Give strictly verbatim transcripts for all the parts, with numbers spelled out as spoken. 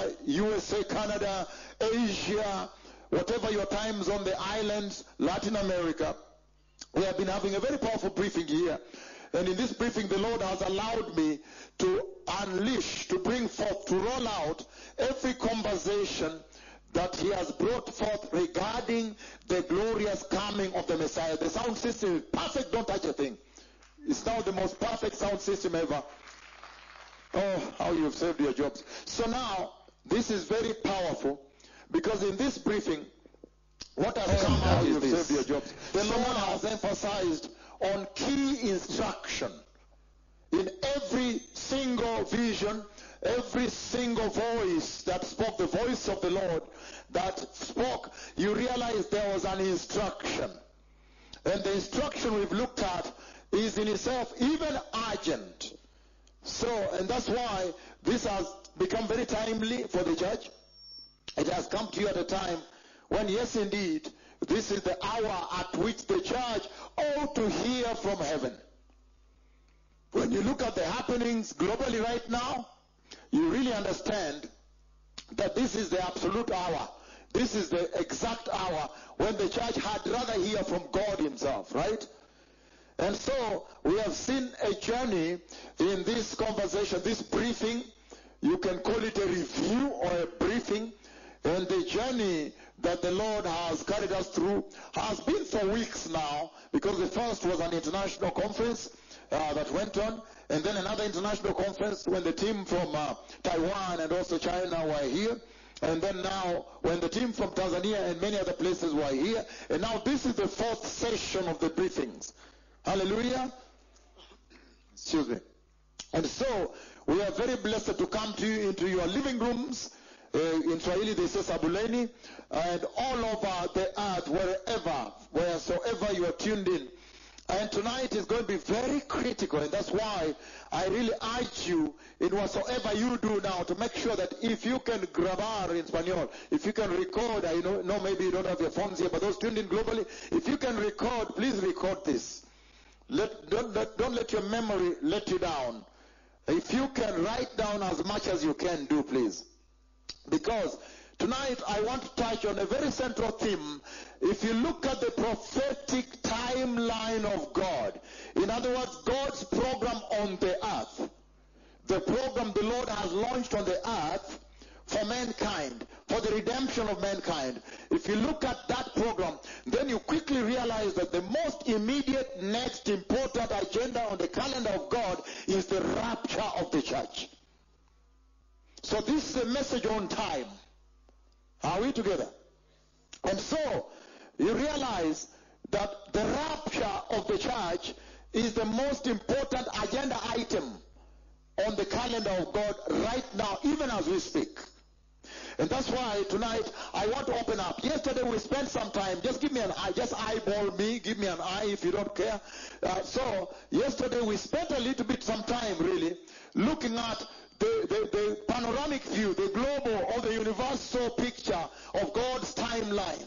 America, U S A, Canada, Asia, whatever your time zone, the islands, Latin America. We have been having a very powerful briefing here. And in this briefing, the Lord has allowed me to unleash, to bring forth, to roll out every conversation that he has brought forth regarding the glorious coming of the Messiah. The sound system is perfect, don't touch a thing. It's now the most perfect sound system ever. Oh, how you've saved your jobs. So now, this is very powerful, because in this briefing, what has come out is this. Saved your jobs. The so Lord has emphasized on key instruction in every single vision, every single voice that spoke, the voice of the Lord that spoke. You realize there was an instruction. And the instruction we've looked at is in itself even urgent. So, and that's why this has become very timely for the church. It has come to you at a time when, yes, indeed, this is the hour at which the church ought to hear from heaven. When you look at the happenings globally right now, you really understand that this is the absolute hour. This is the exact hour when the church had rather hear from God himself, right? And so we have seen a journey in this conversation, this briefing. You can call it a review or a briefing. And the journey that the Lord has carried us through has been for weeks now, because the first was an international conference uh, that went on, and then another international conference when the team from uh, Taiwan and also China were here, and then now when the team from Tanzania and many other places were here, and now this is the fourth session of the briefings. Hallelujah. Excuse me. And so we are very blessed to come to you into your living rooms. Uh, in Swahili they say sabuleni, and all over the earth, wherever, wheresoever you are tuned in. And tonight is going to be very critical, and that's why I really urge you in whatsoever you do now to make sure that if you can grabar in Spanish, if you can record, I know, know maybe you don't have your phones here, but those tuned in globally, if you can record, please record this. Let, don't, let, don't let your memory let you down. If you can write down as much as you can do, please. Because tonight I want to touch on a very central theme. If you look at the prophetic timeline of God, in other words, God's program on the earth, the program the Lord has launched on the earth for mankind, for the redemption of mankind. If you look at that program, then you quickly realize that the most immediate, next important agenda on the calendar of God is the rapture of the church. So this is a message on time. Are we together? And so you realize that the rapture of the church is the most important agenda item on the calendar of God right now, even as we speak. And that's why tonight I want to open up. Yesterday we spent some time, just give me an eye, just eyeball me, give me an eye if you don't care. Uh, so yesterday we spent a little bit, some time really, looking at the, the, the panoramic view, the global or the universal picture of God's timeline.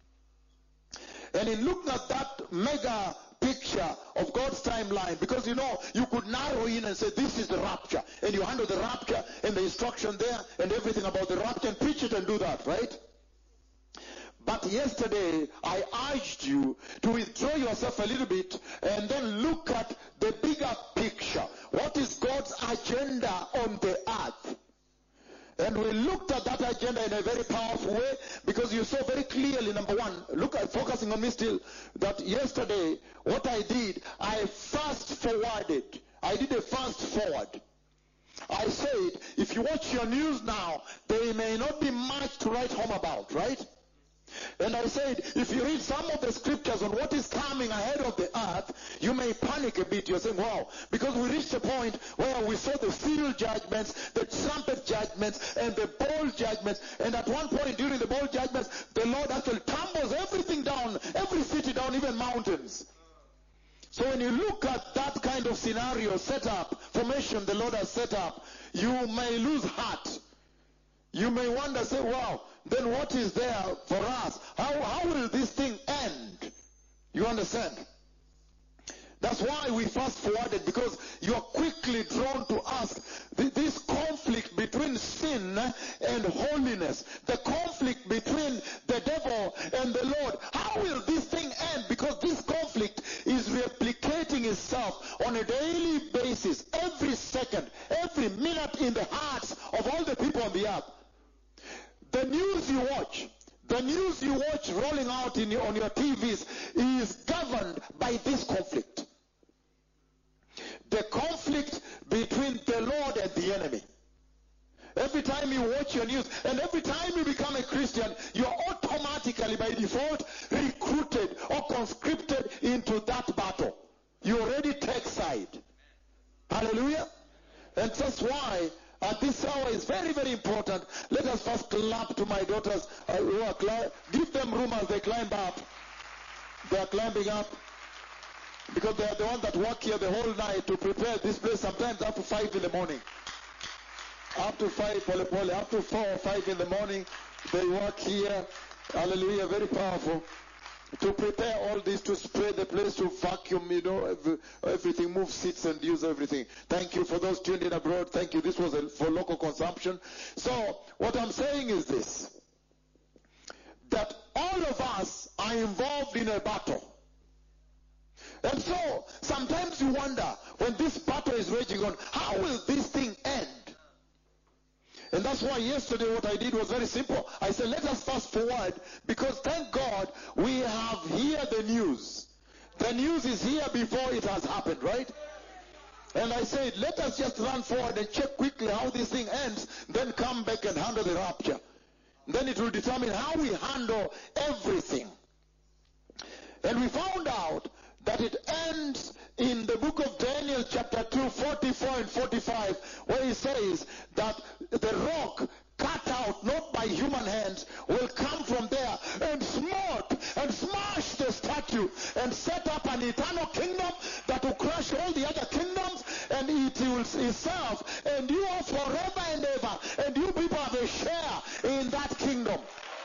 And in looking at that mega picture of God's timeline, because you know, you could narrow in and say, this is the rapture. And you handle the rapture and the instruction there and everything about the rapture and preach it and do that, right? But yesterday, I urged you to withdraw yourself a little bit and then look at the bigger picture. What is God's agenda on the earth? And we looked at that agenda in a very powerful way, because you saw very clearly, number one, look at focusing on me still, that yesterday, what I did, I fast forwarded. I did a fast forward. I said, if you watch your news now, there may not be much to write home about, right? And I said, if you read some of the scriptures on what is coming ahead of the earth, you may panic a bit. You're saying, wow, because we reached a point where we saw the seal judgments, the trumpet judgments, and the bowl judgments. And at one point during the bowl judgments, the Lord actually tumbles everything down, every city down, even mountains. So when you look at that kind of scenario set up, formation the Lord has set up, you may lose heart. You may wonder, say, wow, then what is there for us? How, how will this thing end? You understand? That's why we fast forwarded, because you are quickly drawn to ask th- this conflict between sin and holiness, the conflict between the devil and the Lord. How will this thing end? Because this conflict is replicating itself on a daily basis, every second, every minute in the hearts of all the people on the earth. The news you watch, the news you watch rolling out in your, on your T Vs is governed by this conflict. The conflict between the Lord and the enemy. Every time you watch your news, and every time you become a Christian, you're automatically, by default, recruited or conscripted into that battle. You already take side. Hallelujah. And that's why at this hour is very, very important. Let us first clap to my daughters uh, who are cli- give them room as they climb up. They are climbing up because they are the ones that work here the whole night to prepare this place, sometimes up to five in the morning. Up to five, pole pole, up to four or five in the morning, they work here. Hallelujah, very powerful. To prepare all this, to spray the place, to vacuum, you know, every, everything, move seats and use everything. Thank you for those tuned in abroad. Thank you. This was a, for local consumption. So, what I'm saying is this, that all of us are involved in a battle. And so, sometimes you wonder, when this battle is raging on, how will this thing end? And that's why yesterday what I did was very simple. I said, let us fast forward, because thank God we have here the news. The news is here before it has happened, right? And I said, let us just run forward and check quickly how this thing ends, then come back and handle the rapture. Then it will determine how we handle everything. And we found out that it ends in the book of Daniel chapter two, forty-four and forty-five, where he says that the rock cut out, not by human hands, will come from there and smote and smash the statue and set up an eternal kingdom that will crush all the other kingdoms, and it will itself, and you are forever and ever, and you people have a share in that kingdom.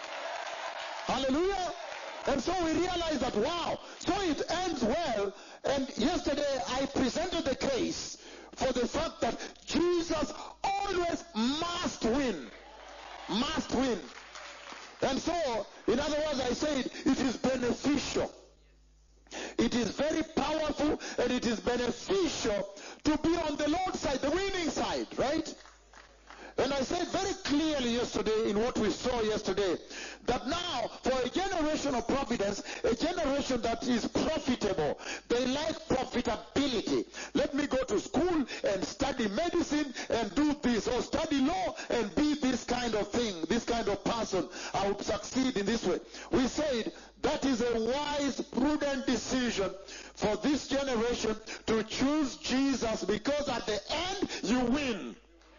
Hallelujah. And so we realize that, wow, so it ends well. And yesterday I presented the case for the fact that Jesus always must win. Must win. And so, in other words, I said it is beneficial. It is very powerful, and it is beneficial to be on the Lord's side, the winning side, right? And I said very clearly yesterday, in what we saw yesterday, that now for a generation of providence, a generation that is profitable, they like profitability. Let me go to school and study medicine and do this, or study law and be this kind of thing, this kind of person. I will succeed in this way. We said that is a wise, prudent decision for this generation to choose Jesus, because at the end you win.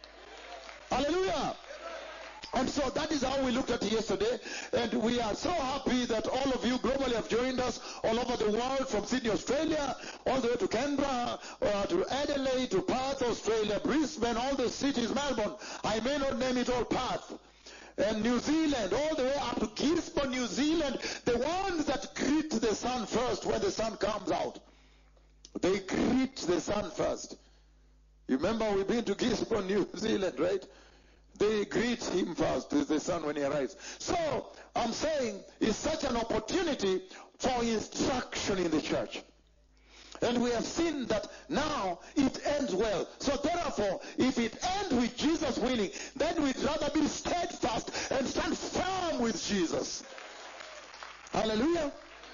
Hallelujah. And so that is how we looked at it yesterday. And we are so happy that all of you globally have joined us all over the world, from Sydney, Australia, all the way to Canberra, uh, to Adelaide, to Perth, Australia, Brisbane, all the cities, Melbourne. I may not name it all, Perth. And New Zealand, all the way up to Gisborne, New Zealand, the ones that greet the sun first when the sun comes out. They greet the sun first. You remember we've been to Gisborne, New Zealand, right? They greet him first, the sun, when he arrives. So, I'm saying it's such an opportunity for instruction in the church. And we have seen that now it ends well. So therefore, if it ends with Jesus winning, then we'd rather be steadfast and stand firm with Jesus. Hallelujah.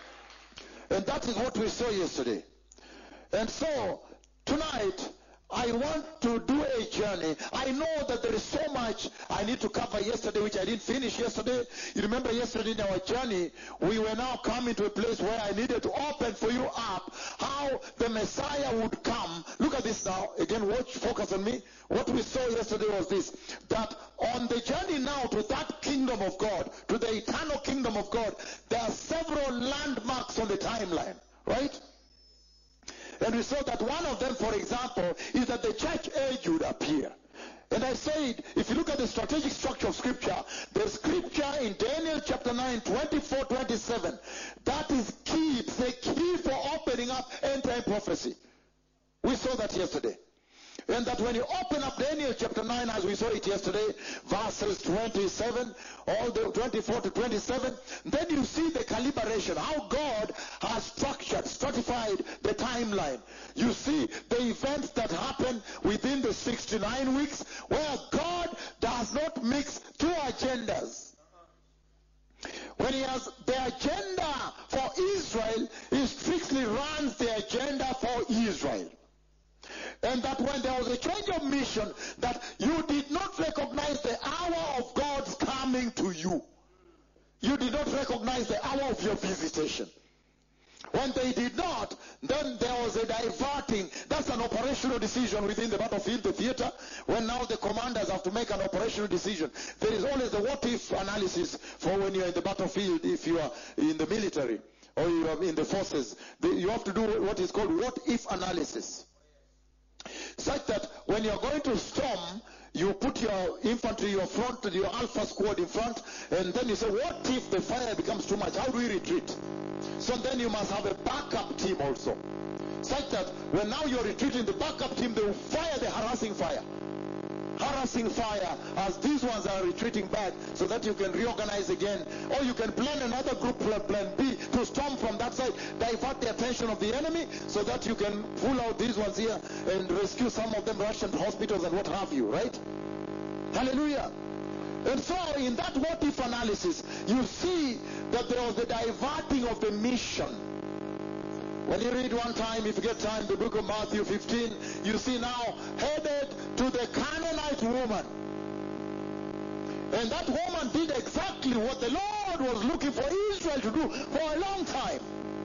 And that is what we saw yesterday. And so, tonight, I want to do a journey. I know that there is so much I need to cover yesterday, which I didn't finish yesterday. You remember yesterday in our journey, we were now coming to a place where I needed to open for you up how the Messiah would come. Look at this now. Again, watch, focus on me. What we saw yesterday was this, that on the journey now to that kingdom of God, to the eternal kingdom of God, there are several landmarks on the timeline, right? And we saw that one of them, for example, is that the church age would appear. And I said, if you look at the strategic structure of Scripture, the Scripture in Daniel chapter nine, twenty-four, twenty-seven, that is key. It's the key for opening up end-time prophecy. We saw that yesterday. And that when you open up Daniel chapter nine, as we saw it yesterday, verses twenty-seven, all the twenty-four to twenty-seven, then you see the calibration, how God has structured, stratified the timeline. You see the events that happen within the sixty-nine weeks, where God does not mix two agendas. When he has the agenda for Israel, he strictly runs the agenda for Israel. And that when there was a change of mission, that you did not recognize the hour of God's coming to you. You did not recognize the hour of your visitation. When they did not, then there was a diverting. That's an operational decision within the battlefield, the theater. When now the commanders have to make an operational decision, there is always the what-if analysis for when you're in the battlefield, if you are in the military or you are in the forces. You have to do what is called what-if analysis. Such that when you're going to storm, you put your infantry, your front, your alpha squad in front, and then you say, what if the fire becomes too much? How do we retreat? So then you must have a backup team also. Such that when now you're retreating, the backup team, they will fire the harassing fire. Harassing fire as these ones are retreating back, so that you can reorganize again. Or you can plan another group, plan B, to storm from that side, divert the attention of the enemy, so that you can pull out these ones here and rescue some of them, rush into hospitals and what have you, right? Hallelujah. And so in that what-if analysis, you see that there was the diverting of the mission. When you read one time, if you get time, the book of Matthew fifteen, you see now headed to the Canaanite woman. And that woman did exactly what the Lord was looking for Israel to do for a long time.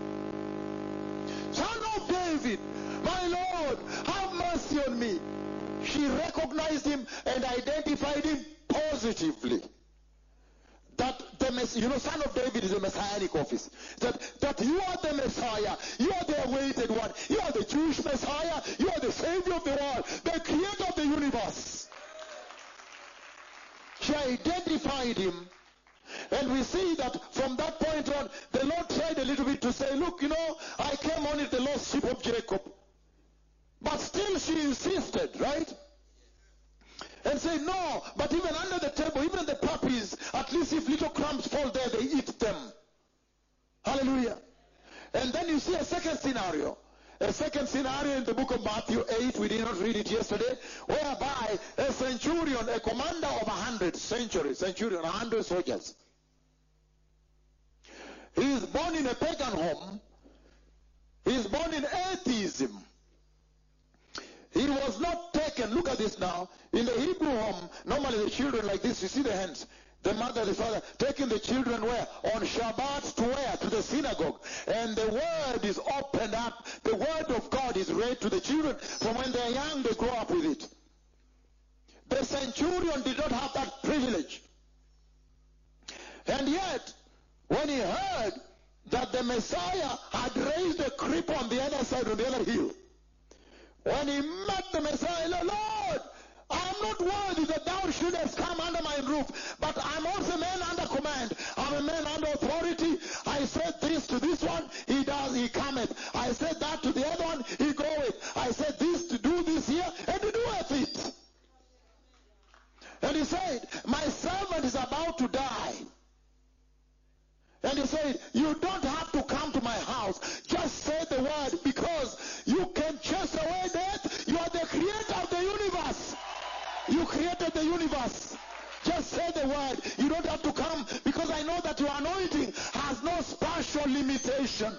Son of David, my Lord, have mercy on me. She recognized him and identified him positively. That the mess, you know, Son of David is a messianic office. That that you are the Messiah, you are the awaited one, you are the Jewish Messiah, you are the Savior of the world, the Creator of the universe. She identified him, and we see that from that point on, the Lord tried a little bit to say, look, you know, I came on it, the lost sheep of Jacob. But still she insisted, right? And say, no, but even under the table, even the puppies, at least if little crumbs fall there, they eat them. Hallelujah. And then you see a second scenario. A second scenario in the book of Matthew eight, we did not read it yesterday, whereby a centurion, a commander of a hundred, century, centurion, a hundred soldiers. He is born in a pagan home. He is born in atheism. He was not taken, look at this now, in the Hebrew home, normally the children like this, you see the hands, the mother, the father, taking the children where? On Shabbat to where? To the synagogue. And the word is opened up, the word of God is read to the children. From when they're young, they grow up with it. The centurion did not have that privilege. And yet, when he heard that the Messiah had raised a cripple on the other side, on the other hill, when he met the Messiah, Lord, I am not worthy that thou shouldest come under my roof, but I'm also a man under command. I'm a man under authority. I said this to this one, he does, he cometh. I said that to the other one, he goeth. I said this to do this here, and he doeth it. And he said, my servant is about to die. And he said, you don't have to come to my house. Just say the word, because you can chase away death. You are the creator of the universe. You created the universe. Just say the word. You don't have to come, because I know that your anointing has no spatial limitation.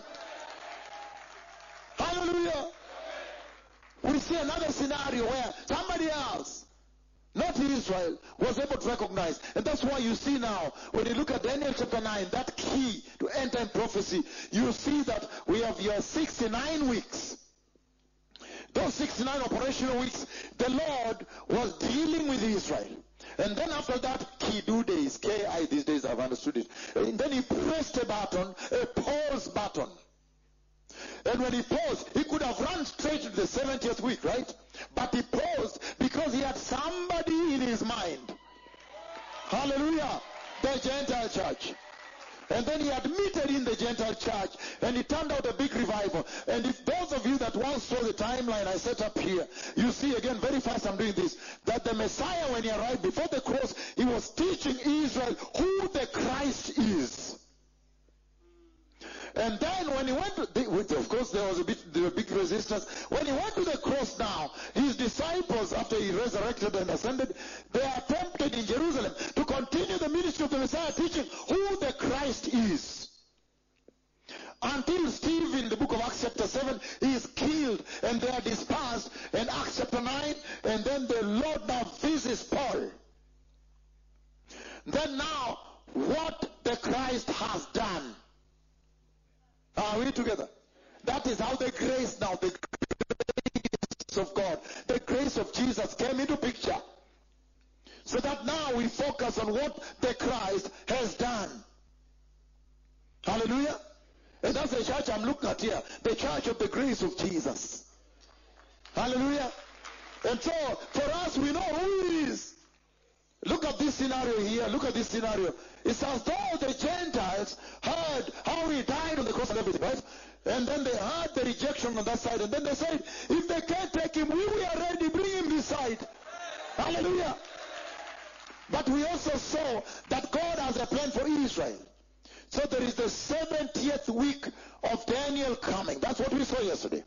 Hallelujah. We see another scenario where somebody else, not Israel, was able to recognize. And that's why you see now, when you look at Daniel chapter nine, that key to end time prophecy, you see that we have your sixty-nine weeks. Those sixty-nine operational weeks, the Lord was dealing with Israel. And then after that, Kidu days, K I, these days I've understood it. And then he pressed a button, a pause button. And when he paused, he could have run straight to the seventieth week, right? But he paused because he had somebody in his mind. Hallelujah. The Gentile church. And then he admitted in the Gentile church, and it turned out a big revival. And if those of you that once saw the timeline I set up here, you see again, very fast I'm doing this, that the Messiah, when he arrived before the cross, he was teaching Israel who the Christ is. And then when he went to, the, of course there was a bit, there was a big resistance. When he went to the cross now, his disciples, after he resurrected and ascended, they are tempted in Jerusalem to continue the ministry of the Messiah, teaching who the Christ is. Until Steve in the book of Acts chapter seven is killed and they are dispersed, and Acts chapter nine, and then the Lord now visits Paul. Then now, what the Christ has done. Are we together? That is how the grace now, the grace of God, the grace of Jesus came into picture. So that now we focus on what the Christ has done. Hallelujah. And that's the church I'm looking at here. The church of the grace of Jesus. Hallelujah. And so, for us, we know who he is. Look at this scenario here. Look at this scenario. It's as though the Gentiles heard how he died on the cross and everything, right? And then they heard the rejection on that side. And then they said, if they can't take him, we are ready. Bring him this side. Hallelujah. But we also saw that God has a plan for Israel. So there is the seventieth week of Daniel coming. That's what we saw yesterday.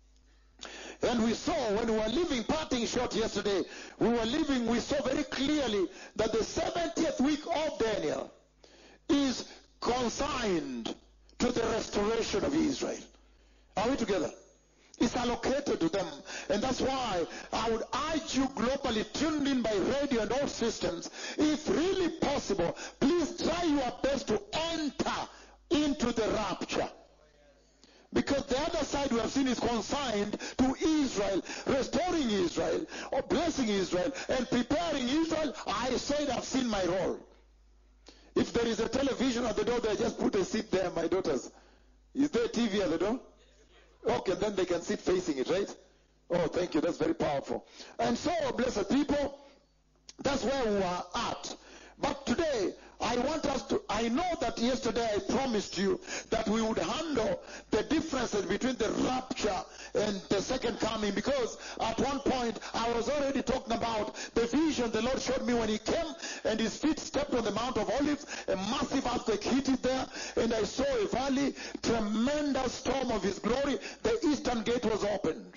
And we saw when we were leaving, parting short yesterday, we were leaving, we saw very clearly that the seventieth week of Daniel is consigned to the restoration of Israel. Are we together? It's allocated to them. And that's why I would urge you globally, tuned in by radio and all systems, if really possible, please try your best to enter into the rapture. Because the other side we have seen is consigned to Israel, restoring Israel, or blessing Israel, and preparing Israel. I said I've seen my role. If there is a television at the door, they just put a seat there, my daughters. Is there a T V at the door? Okay, then they can sit facing it, right? Oh, thank you. That's very powerful. And so, blessed people, that's where we are at. But today, I want us to, I know that yesterday I promised you that we would handle the differences between the rapture and the second coming, because at one point I was already talking about the vision the Lord showed me when he came and his feet stepped on the Mount of Olives. A massive earthquake hit it there, and I saw a valley, tremendous storm of his glory. The eastern gate was opened.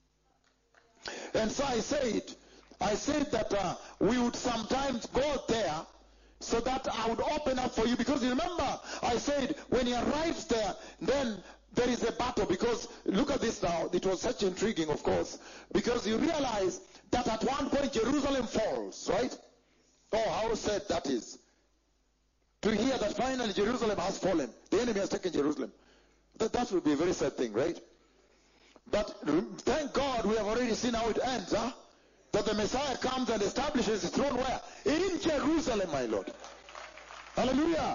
And so I said, I said that uh, we would sometimes go there so that I would open up for you. Because you remember, I said, when he arrives there, then there is a battle. Because, look at this now. It was such intriguing, of course. Because you realize that at one point Jerusalem falls, right? Oh, how sad that is. To hear that finally Jerusalem has fallen. The enemy has taken Jerusalem. That, that would be a very sad thing, right? But thank God we have already seen how it ends, huh? That the Messiah comes and establishes his throne where? In Jerusalem, my Lord. Hallelujah.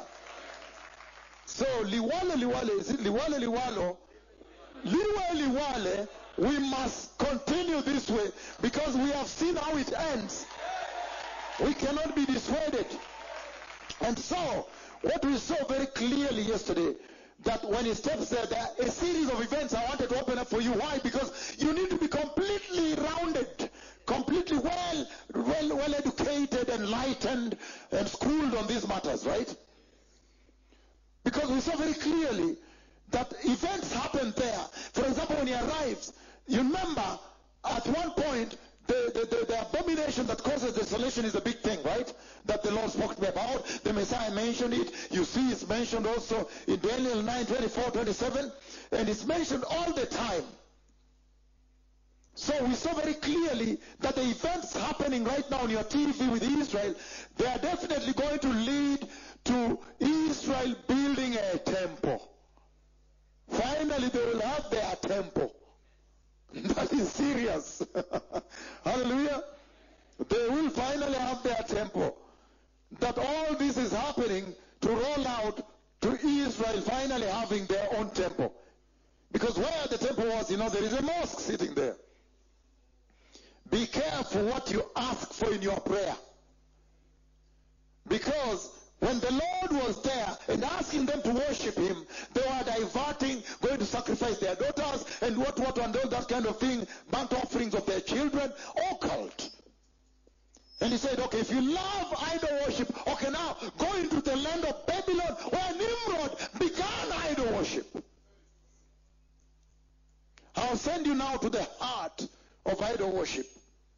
So, liwalo liwale, is it liwalo liwalo? Liwale liwale, we must continue this way because we have seen how it ends. We cannot be dissuaded. And so, what we saw very clearly yesterday, that when he steps there, there are a series of events I wanted to open up for you. Why? Because you need to be completely rounded, completely well, well, well educated, enlightened, and schooled on these matters, right? Because we saw very clearly that events happen there. For example, when he arrives, you remember at one point, the, the, the, the abomination that causes desolation is a big thing, right? That the Lord spoke to me about. The Messiah mentioned it. You see it's mentioned also in Daniel nine, twenty-four, twenty-seven. And it's mentioned all the time. So we saw very clearly that the events happening right now on your T V with Israel, they are definitely going to lead to Israel building a temple. Finally, they will have their temple. That is serious. Hallelujah. They will finally have their temple. That all this is happening to roll out to Israel finally having their own temple. Because where the temple was, you know, there is a mosque sitting there. Be careful what you ask for in your prayer. Because When the Lord was there and asking them to worship him, they were diverting, going to sacrifice their daughters and what, what, and all that kind of thing, burnt offerings of their children, occult. And he said, okay, if you love idol worship, okay, now go into the land of Babylon where Nimrod began idol worship. I'll send you now to the heart of idol worship.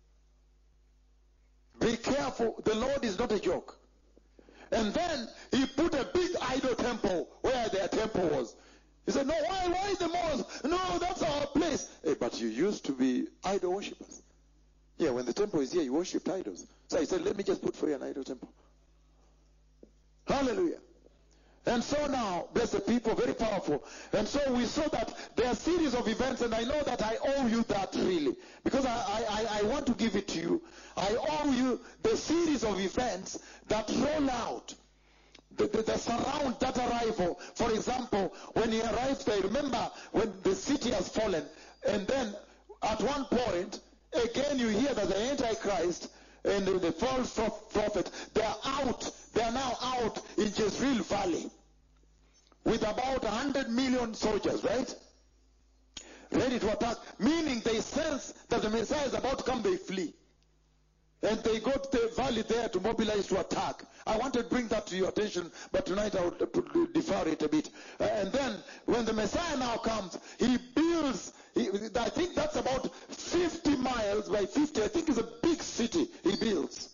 Be careful, the Lord is not a joke. And then he put a big idol temple where their temple was. He said, no, why, why the mosque? No, that's our place. Hey, but you used to be idol worshippers. Yeah, when the temple is here, you worshipped idols. So he said, let me just put for you an idol temple. Hallelujah. And so now, bless the people, very powerful. And so we saw that there are a series of events, and I know that I owe you that really. Because I, I, I want to give it to you. I owe you the series of events that roll out. The, the, the surround that arrival. For example, when he arrived there, remember when the city has fallen, and then at one point, again you hear that the Antichrist and the, the false prophet, they are out, they are now out in Jezreel Valley with about one hundred million soldiers, right? Ready to attack, meaning they sense that the Messiah is about to come, they flee. And they go to the valley there to mobilize to attack. I wanted to bring that to your attention, but tonight I will defer it a bit. Uh, and then, when the Messiah now comes, he builds, he, I think that's about fifty miles by fifty. I think it's a big city he builds.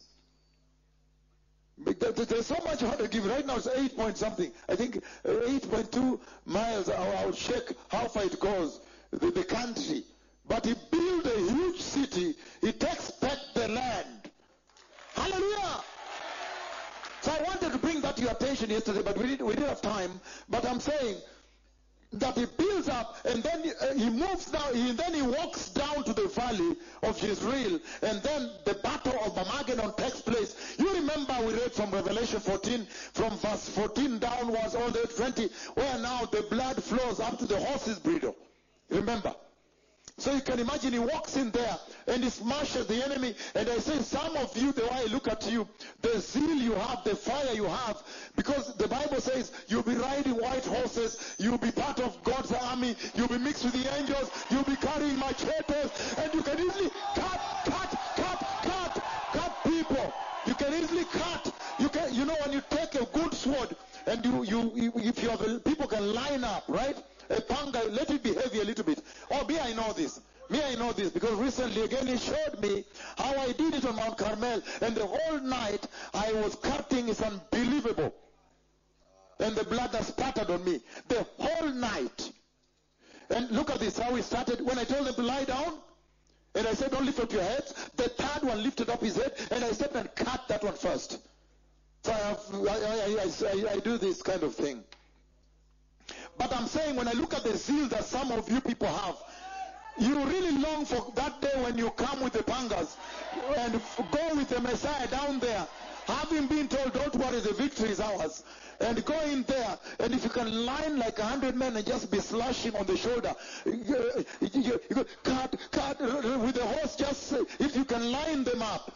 There's so much hard to give. Right now it's eight point something. I think eight point two miles. I'll, I'll check how far it goes, the, the country. But he built a huge city. He takes back the land. Hallelujah. So I wanted to bring that to your attention yesterday, but we didn't, we didn't have time. But I'm saying that he builds up, and then he, uh, he moves down, he, then he walks down to the valley of Jezreel, and then the battle of Armageddon takes place. You remember we read from Revelation fourteen, from verse fourteen downwards all the way to twenty, where now the blood flows up to the horse's bridle. Remember? So you can imagine he walks in there and he smashes the enemy. And I say, some of you, the way I look at you, the zeal you have, the fire you have, because the Bible says you'll be riding white horses, you'll be part of God's army, you'll be mixed with the angels, you'll be carrying machetes, and you can easily cut, cut, cut, cut, cut people. You can easily cut. You can, you know, when you take a good sword and you, you, you if you have, people can line up, right? A panga, let it be heavy a little bit. Oh, me, I know this. Me, I know this because recently again he showed me how I did it on Mount Carmel, and the whole night I was cutting. It's unbelievable. And the blood has spattered on me the whole night. And look at this, how he started. When I told them to lie down, and I said, don't lift up your heads, the third one lifted up his head, and I stepped and cut that one first. So I, have, I, I, I, I do this kind of thing. But I'm saying, when I look at the zeal that some of you people have, you really long for that day when you come with the pangas and go with the Messiah down there, having been told, don't worry, the victory is ours. And go in there, and if you can line like a hundred men and just be slashing on the shoulder, you, you, you, you go, cut, cut, with the horse, just if you can line them up.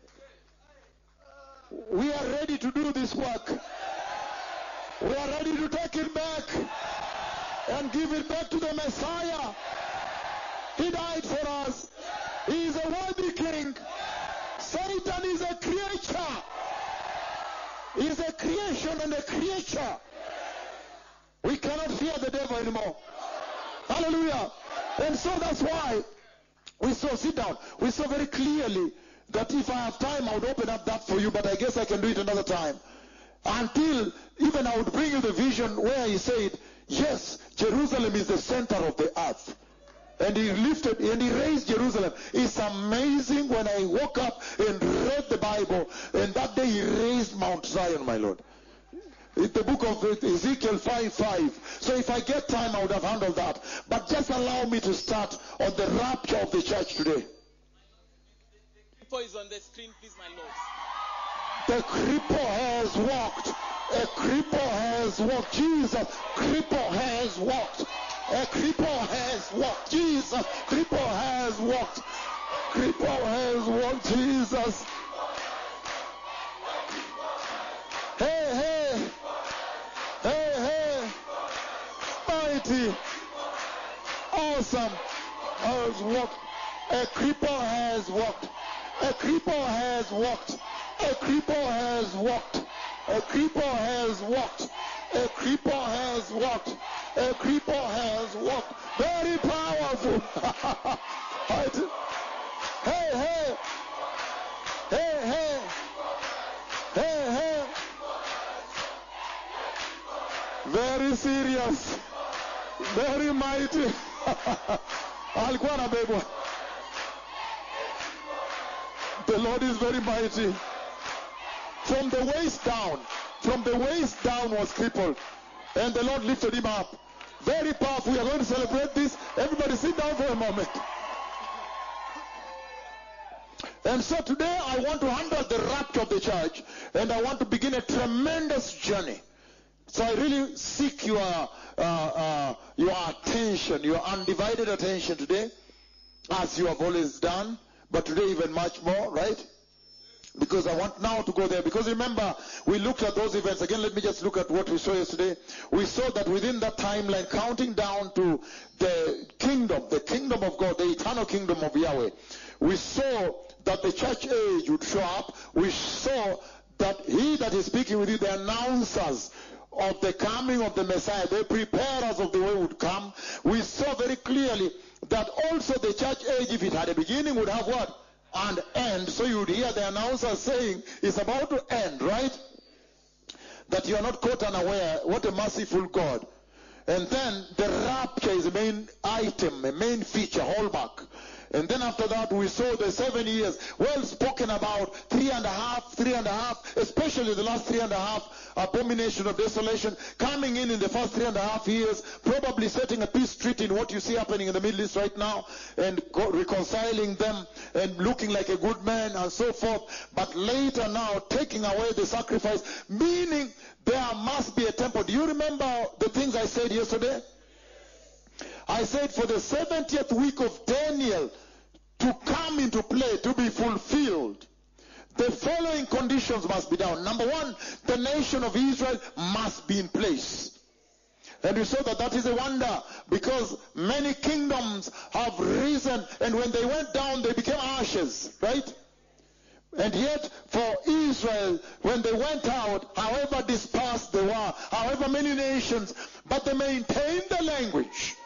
We are ready to do this work. We are ready to take it back and give it back to the Messiah. He died for us. He is a worthy king. Satan is a creature. He is a creation and a creature. We cannot fear the devil anymore. Hallelujah. And so that's why we saw, sit down, we saw very clearly that if I have time, I would open up that for you, but I guess I can do it another time. Until even I would bring you the vision where he said, yes, Jerusalem is the center of the earth. And he lifted, and he raised Jerusalem. It's amazing when I woke up and read the Bible, and that day he raised Mount Zion, my Lord. In the book of Ezekiel five five. So if I get time, I would have handled that. But just allow me to start on the rapture of the church today. The cripple is on the screen, please, my Lord. The cripple has walked. A cripple has walked. Jesus, cripple has walked. A cripple has walked. Jesus, cripple has walked. Cripple has walked. Jesus. Hey, hey. mighty, awesome has walked. A cripple has walked. A cripple has walked. A cripple has walked. A cripple has walked. A cripple has walked. A cripple has walked. Very powerful. Hey, hey. Hey, hey. Hey, hey. Very serious. Very mighty. Alikuwa anabebwa. The Lord is very mighty. From the waist down, from the waist down was crippled. And the Lord lifted him up. Very powerful. We are going to celebrate this. Everybody sit down for a moment. And so today I want to handle the rapture of the church. And I want to begin a tremendous journey. So I really seek your, uh, uh, your attention, your undivided attention today. As you have always done. But today even much more, right? Because I want now to go there. Because remember, we looked at those events. Again, let me just look at what we saw yesterday. We saw that within that timeline, counting down to the kingdom, the kingdom of God, the eternal kingdom of Yahweh, we saw that the church age would show up. We saw that he that is speaking with you, the announcers of the coming of the Messiah, the preparers of the way would come. We saw very clearly that also the church age, if it had a beginning, would have what? An end. So you would hear the announcer saying, it's about to end, right? That you are not caught unaware. What a merciful God. And then the rapture is a main item, a main feature, hallmark. And then after that, we saw the seven years, well spoken about, three and a half, three and a half, especially the last three and a half, abomination of desolation, coming in in the first three and a half years, probably setting a peace treaty in what you see happening in the Middle East right now, and co- reconciling them, and looking like a good man, and so forth. But later now, taking away the sacrifice, meaning there must be a temple. Do you remember the things I said yesterday? I said for the seventieth week of Daniel to come into play, to be fulfilled, the following conditions must be done. Number one, the nation of Israel must be in place. And we saw that that is a wonder, because many kingdoms have risen, and when they went down, they became ashes, right? And yet, for Israel, when they went out, however dispersed they were, however many nations, but they maintained the language.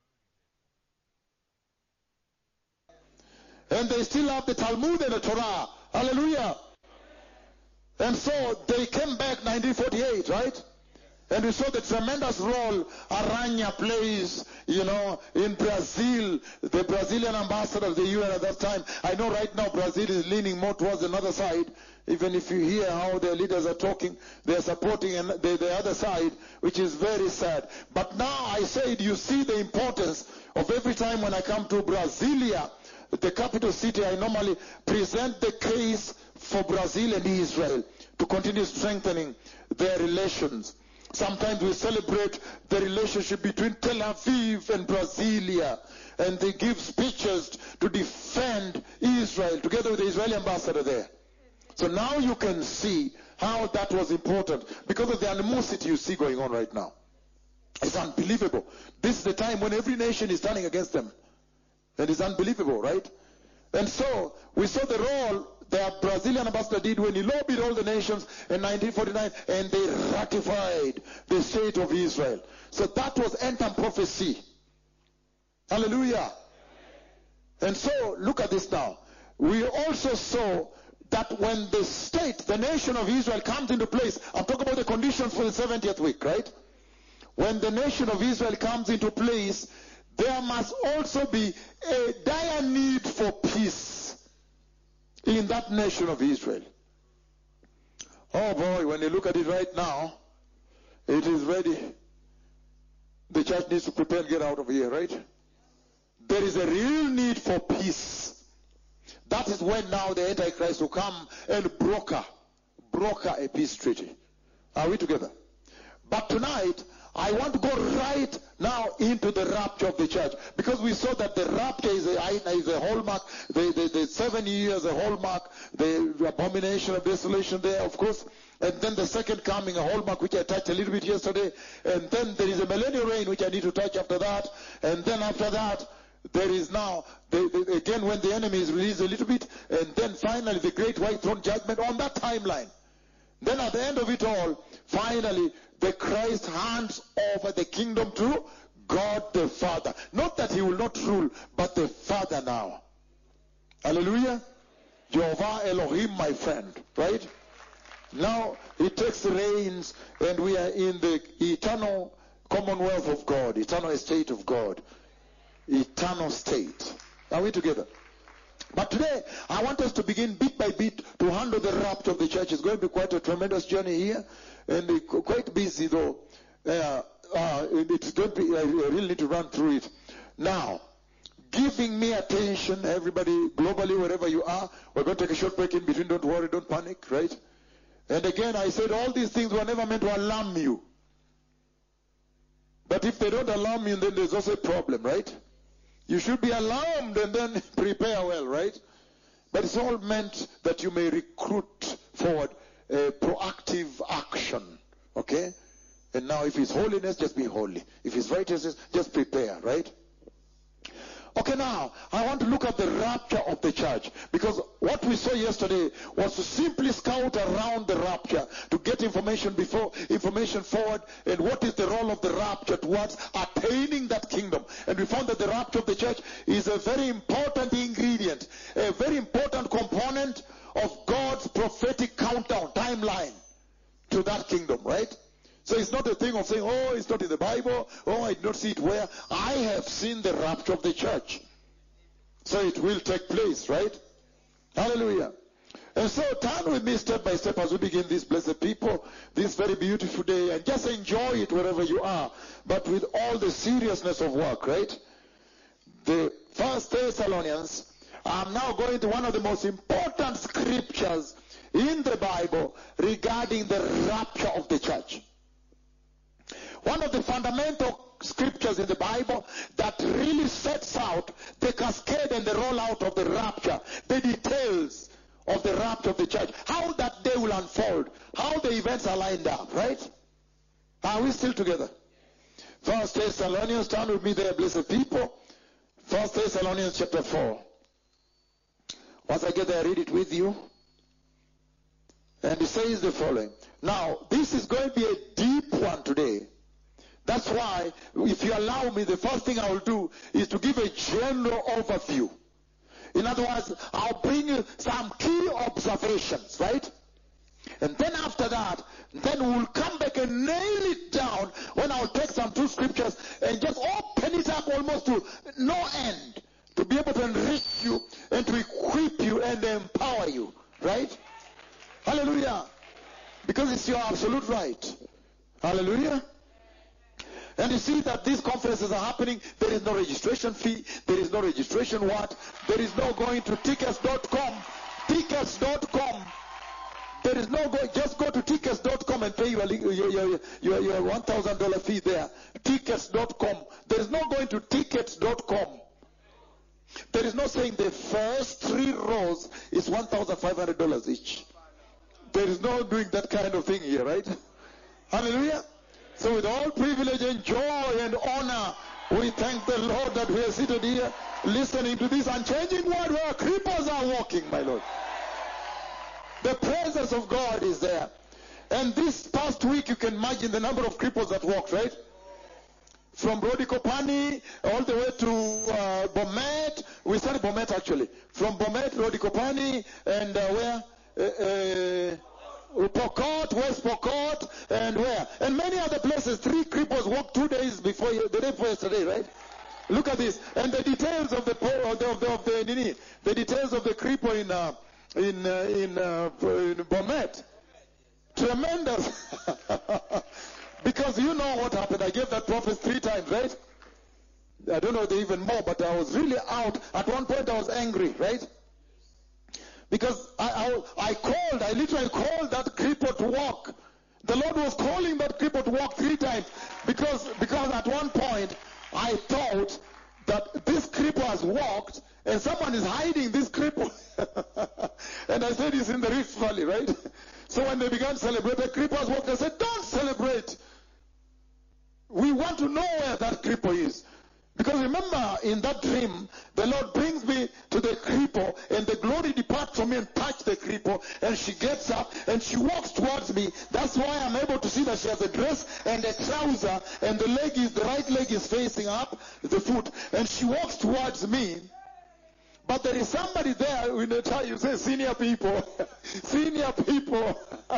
And they still have the Talmud and the Torah. Hallelujah. And so they came back nineteen forty-eight, right? And we saw the tremendous role Aranya plays, you know, in Brazil, the Brazilian ambassador of the U N at that time. I know right now Brazil is leaning more towards another side. Even if you hear how their leaders are talking, they're supporting an, the, the other side, which is very sad. But now I said, you see the importance of every time when I come to Brasilia, the capital city, I normally present the case for Brazil and Israel to continue strengthening their relations. Sometimes we celebrate the relationship between Tel Aviv and Brasilia, and they give speeches to defend Israel together with the Israeli ambassador there. So now you can see how that was important because of the animosity you see going on right now. It's unbelievable. This is the time when every nation is turning against them. And it's unbelievable, right? And so we saw the role the Brazilian ambassador did when he lobbied all the nations in nineteen forty-nine, and they ratified the state of Israel. So that was end-time prophecy. Hallelujah. And so look at this now. We also saw that when the state, the nation of Israel comes into place, I'm talking about the conditions for the seventieth week, right? When the nation of Israel comes into place, there must also be a dire need for peace in that nation of Israel. Oh boy, when you look at it right now, it is ready. The church needs to prepare and get out of here, right? There is a real need for peace. That is when now the Antichrist will come and broker, broker a peace treaty. Are we together? But tonight, I want to go right now into the rapture of the church, because we saw that the rapture is a, is a hallmark, the, the, the seven years a hallmark, the abomination of desolation there, of course, And then the second coming, a hallmark, which I touched a little bit yesterday. And then there is a millennial reign, which I need to touch after that. And then after that, there is now, the, the, again, when the enemy is released a little bit. And then finally, the great white throne judgment on that timeline. Then at the end of it all, finally, the Christ hands over the kingdom to God the Father. Not that he will not rule, but the Father now. Hallelujah. Jehovah Elohim, my friend. Right? Now, he takes the reins, and we are in the eternal commonwealth of God, eternal estate of God, eternal state. Are we together? But today, I want us to begin bit by bit to handle the rapture of the church. It's going to be quite a tremendous journey here, and uh, quite busy though. Uh, uh, it's going to be, I really need to run through it. Now, giving me attention, everybody, globally, wherever you are. We're going to take a short break in between. Don't worry, don't panic, right? And again, I said all these things were never meant to alarm you. But if they don't alarm you, then there's also a problem, right? You should be alarmed and then prepare well, right? But it's all meant that you may recruit forward a proactive action, okay? And now if it's holiness, just be holy. If it's righteousness, just prepare, right? Okay, now, I want to look at the rapture of the church. Because what we saw yesterday was to simply scout around the rapture, to get information before, information forward, and what is the role of the rapture towards attaining that kingdom. And we found that the rapture of the church is a very important ingredient, a very important component of God's prophetic countdown, timeline to that kingdom, right? So it's not a thing of saying, oh, it's not in the Bible. Oh, I did not see it where. I have seen the rapture of the church. So it will take place, right? Hallelujah. And so turn with me step by step as we begin this, blessed people, this very beautiful day. And just enjoy it wherever you are. But with all the seriousness of work, right? The First Thessalonians, I'm now going to one of the most important scriptures in the Bible regarding the rapture of the church. One of the fundamental scriptures in the Bible that really sets out the cascade and the rollout of the rapture, the details of the rapture of the church, how that day will unfold, how the events are lined up, right? Are we still together? First Thessalonians, turn with me there, blessed people. First Thessalonians chapter four. Once I get there, I read it with you. And it says the following. Now, this is going to be a deep one today. That's why, if you allow me, the first thing I will do is to give a general overview. In other words, I'll bring you some key observations, right? And then after that, then we'll come back and nail it down when I'll take some two scriptures and just open it up almost to no end to be able to enrich you and to equip you and empower you, right? Hallelujah. Because it's your absolute right. Hallelujah. And you see that these conferences are happening. There is no registration fee. There is no registration what? There is no going to tickets dot com. tickets dot com. There is no go, just go to tickets dot com and pay your, your, your, your, your one thousand dollars fee there. tickets dot com. There is no going to tickets dot com. There is no saying the first three rows is one thousand five hundred dollars each. There is no doing that kind of thing here, right? Hallelujah. So with all privilege and joy and honor, we thank the Lord that we are seated here listening to this unchanging word where creepers are walking, my Lord. The presence of God is there. And this past week, you can imagine the number of cripples that walked, right? From Brody Kopani all the way to uh, Bomet. We started Bomet actually. From Bomet, Brody Kopani, and uh, where? Uh, uh, Pokot, West Pokot, and where? And many other places. Three cripples walked two days before, the day before yesterday, right? Look at this. And the details of the, of the, of the, of the, the details of the cripple in, uh, in, uh, in, uh, in Bomet. Tremendous. Because you know what happened. I gave that prophet three times, right? I don't know if even more, but I was really out. At one point I was angry, right? Because I, I, I called, I literally called that cripple to walk. The Lord was calling that cripple to walk three times. Because, because at one point, I thought that this cripple has walked and someone is hiding this cripple. And I said it's in the Rift Valley, right? So when they began to celebrate, the cripples walked and said, don't celebrate. We want to know where that cripple is. Because remember, in that dream, the Lord brings me to the cripple, and the glory departs from me and touches the cripple, and she gets up, and she walks towards me. That's why I'm able to see that she has a dress and a trouser, and the leg is, the right leg is facing up, the foot, and she walks towards me. But there is somebody there, in the time you say senior people, senior people,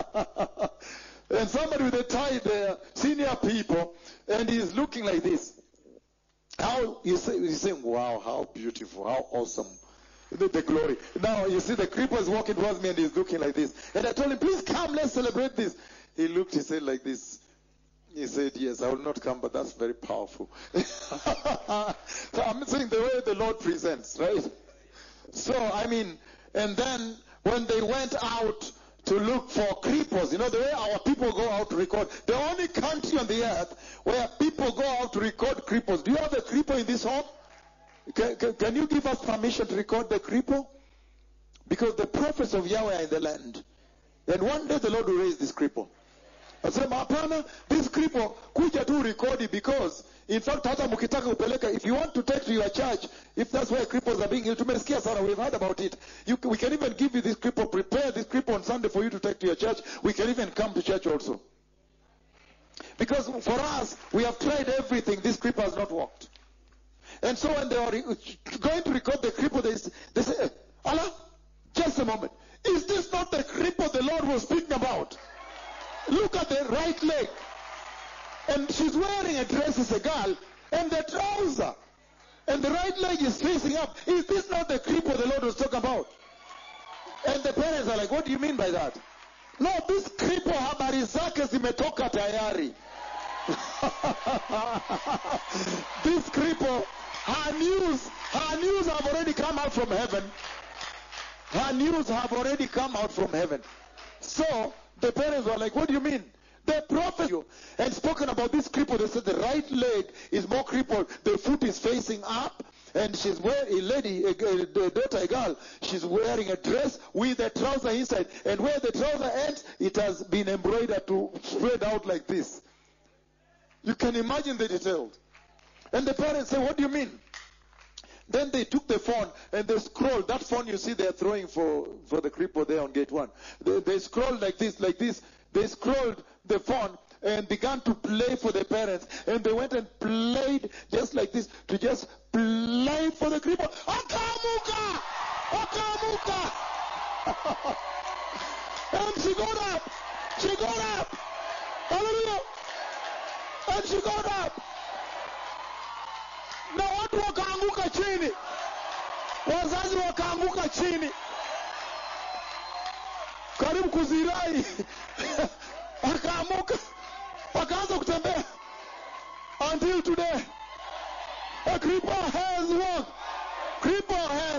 and somebody with a tie there, senior people, and he's looking like this. How you say, you're saying, wow, how beautiful, how awesome. The, the glory. Now, you see the creeper is walking towards me and he's looking like this. And I told him, please come, let's celebrate this. He looked, he said like this. He said, yes, I will not come, but that's very powerful. So I'm saying the way the Lord presents, right? So, I mean, and then when they went out to look for creepers, you know, the way our people go out to record, the only country on the earth where people go out to record creepers. Do you have a creeper in this home? Can, can, can you give us permission to record the creeper? Because the prophets of Yahweh are in the land. And one day the Lord will raise this cripple. I said, Mapana, this cripple, kuja tu record it, because in fact, hata mukitaka upeleka, if you want to take to your church, if that's where cripples are being healed, tumesikia sana, we've heard about it. You, we can even give you this cripple, prepare this cripple on Sunday for you to take to your church. We can even come to church also. Because for us, we have tried everything. This cripple has not worked. And so when they are going to record the cripple, they, they say, Allah, just a moment. Is this not the cripple the Lord was speaking about? Look at the right leg. And she's wearing a dress as a girl, and the trouser. And the right leg is facing up. Is this not the cripple the Lord was talking about? And the parents are like, what do you mean by that? No, this cripple habari zake zimetoka tayari. This cripple, her news, her news have already come out from heaven. Her news have already come out from heaven. So, the parents were like, what do you mean? The prophet and spoken about this cripple. They said the right leg is more crippled. The foot is facing up. And she's wearing, a lady, a, a, a daughter, a girl, she's wearing a dress with a trouser inside. And where the trouser ends, it has been embroidered to spread out like this. You can imagine the details. And the parents say, what do you mean? Then they took the phone and they scrolled. That phone you see they're throwing for, for the cripple there on gate one. They, they scrolled like this, like this. They scrolled the phone and began to play for the parents. And they went and played just like this, to just play for the cripple. Akamuka! Akamuka! And she got up. She got up. Hallelujah. And she got up. Na watu wakaanguka chini. Wazazi wakaanguka chini. Karibu kuzirai. Akaamuka. Wakaanza kutembea. Until today. A cripple has walked. Cripple has.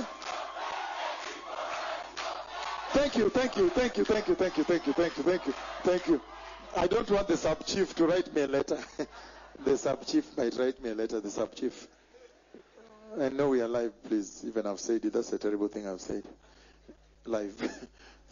Thank you, thank you, thank you, thank you, thank you, thank you, thank you, thank you, thank you. I don't want the sub-chief to write me a letter. The sub-chief might write me a letter, the sub-chief. I know we are live, please. Even I've said it. That's a terrible thing I've said. Live.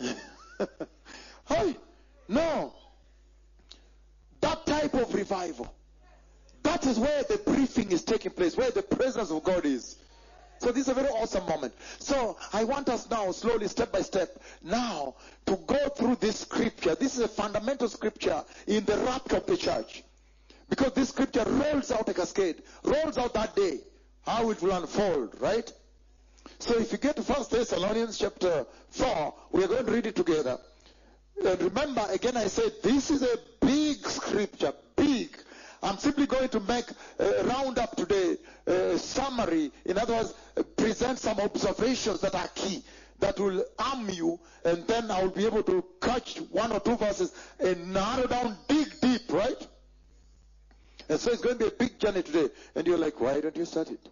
Hi. No. That type of revival. That is where the briefing is taking place, where the presence of God is. So this is a very awesome moment. So I want us now, slowly, step by step, now to go through this scripture. This is a fundamental scripture in the rapture of the church. Because this scripture rolls out a cascade, rolls out that day, how it will unfold, right? So if you get to First Thessalonians chapter four, we are going to read it together. And remember, again I said, this is a big scripture, big. I'm simply going to make a roundup today, a summary. In other words, present some observations that are key, that will arm you, and then I will be able to catch one or two verses and narrow down, dig deep, right? And so it's going to be a big journey today. And you're like, why don't you start it?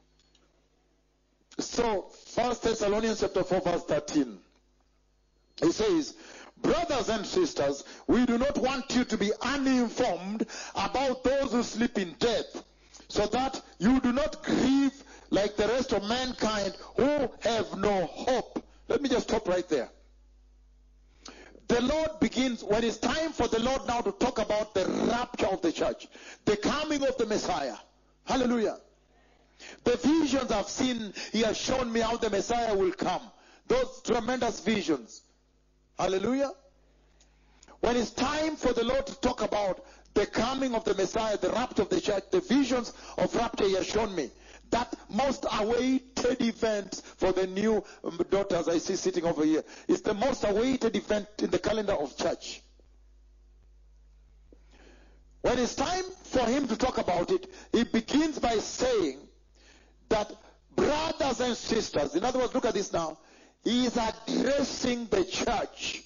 So, First Thessalonians chapter four, verse thirteen. It says, brothers and sisters, we do not want you to be uninformed about those who sleep in death, so that you do not grieve like the rest of mankind who have no hope. Let me just stop right there. the Lord begins, when it's time for the Lord now to talk about the rapture of the church, the coming of the Messiah. Hallelujah. The visions I've seen, he has shown me how the Messiah will come. Those tremendous visions. Hallelujah. When it's time for the Lord to talk about the coming of the Messiah, the rapture of the church, the visions of rapture he has shown me. That most awaited event for the new um, daughters I see sitting over here. It's the most awaited event in the calendar of church. When it's time for him to talk about it, he begins by saying that brothers and sisters, in other words, look at this now, he is addressing the church.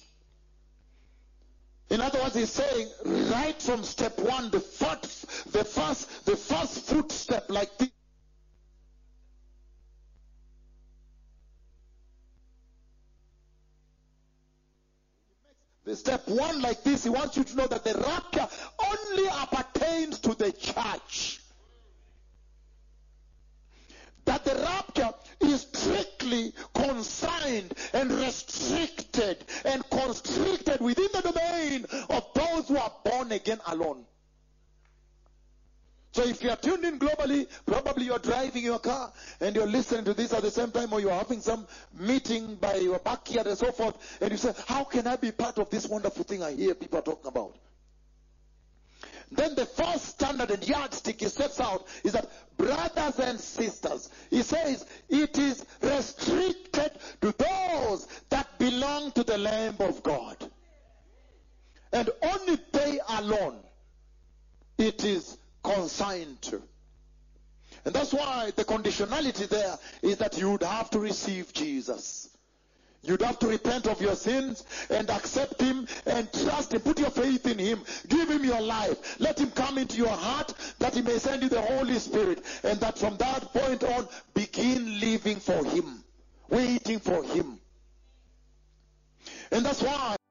In other words, he's saying right from step one, the first, the first, the first footstep like this. The step one like this, he wants you to know that the rapture only appertains to the church. That the rapture is strictly consigned and restricted and constricted within the domain of those who are born again alone. So if you are tuned in globally, probably you're driving your car and you're listening to this at the same time, or you're having some meeting by your backyard and so forth, and you say, how can I be part of this wonderful thing I hear people talking about? Then the first standard and yardstick he sets out is that brothers and sisters, he says it is restricted to those that belong to the Lamb of God. And only they alone it is consigned to. And that's why the conditionality there is that you would have to receive Jesus. You'd have to repent of your sins and accept him and trust him. Put your faith in him. Give him your life. Let him come into your heart that he may send you the Holy Spirit. And that from that point on, begin living for him. Waiting for him. And that's why